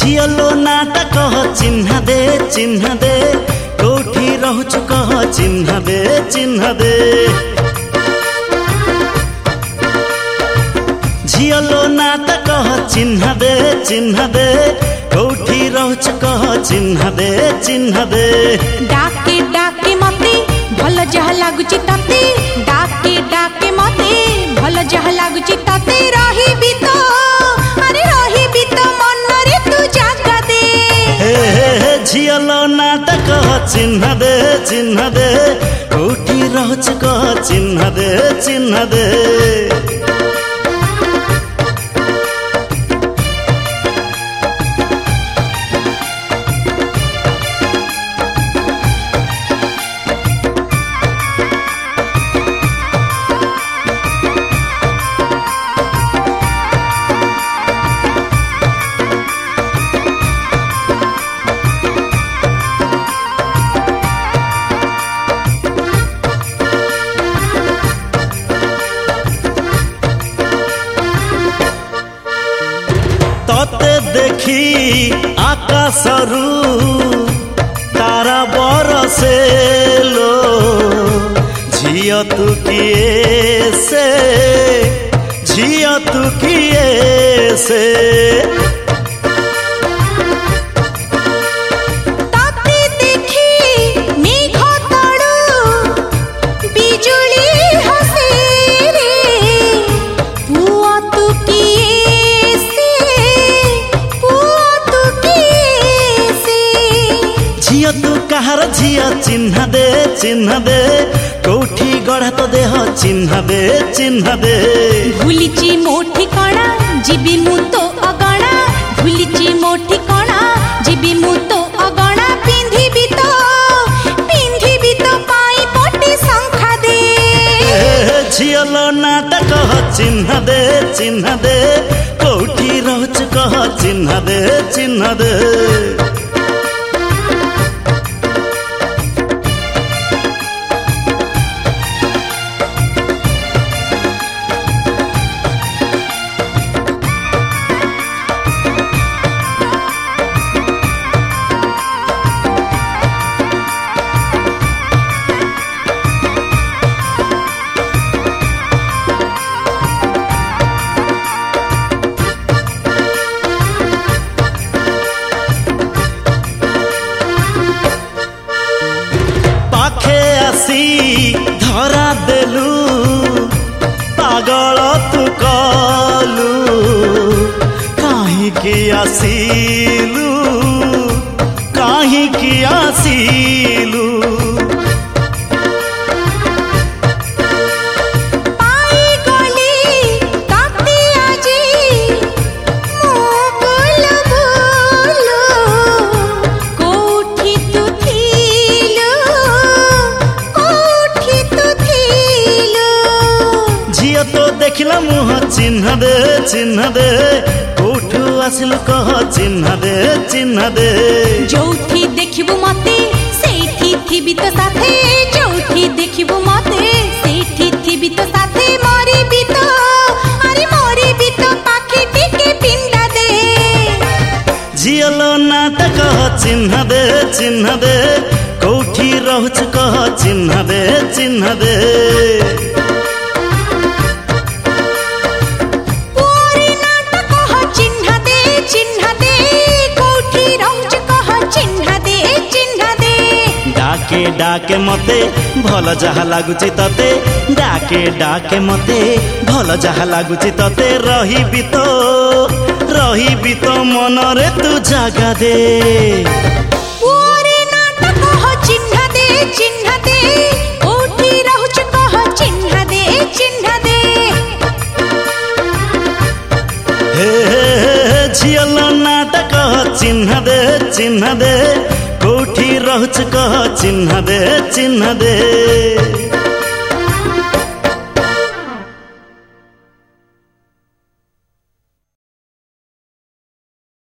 झियलो नाटक चिन्ह दे कोठी रहुछु कह चिन्ह दे झियलो नाटक चिन्ह दे कोठी रहुछु कह चिन्ह दे डाके डाके मते भल जह लागुची तते डाके डाके मते भल जह लागुची तते रहिबी तो अरे रहिबी तो मन रे तू जागा दे हे झियलो नाटक चिन्ह दे कोठी रहुछु कह चिन्ह दे तते देखी आकाशरू तारा बरसे लो झिय तू किए से तते देखी मेघ तळु बिजुली हसे रे पुआ तू किए से झिय तू कहार झिय चिन्ह दे कोठी गढ़ा तो देह चिन्ह दे भूलिची मोठी कणा जीबी मु तो अगणा भूलिची मोठी कणा जीबी मु तो अगणा पिंधिबी तो पाई पोटी संखा दे झियलो नाटक चिन्ह दे कोठी रहुछु कह चिन्ह दे धरा देलु पागल तू कलु काहींकी आसिलु पाई गली ताती आजी मो बोल कोठी तू थीलु झिय तो देखिला मुह चिन्ह दे कोठू आसिलु कह चिन्ह दे जोठी देखिबु मते सेठी थिबी तो साथे जोठी देखिबु मते सेठी थिबी तो साथे मरिबी तो पाखे टिके पिंडा दे झियलो नाटक चिन्ह दे कोठी रहुछु कह चिन्ह दे डाके मते भल जहा लागुची तते डाके मते भल जहा लागुची तते रहिबी तो मन रे तू जागा दे ओरे नाटक चिन्ह दे कोठी रहुछु कह चिन्ह दे हे झियलो नाटक चिन्ह दे कोठी रहुछु कह चिन्ह दे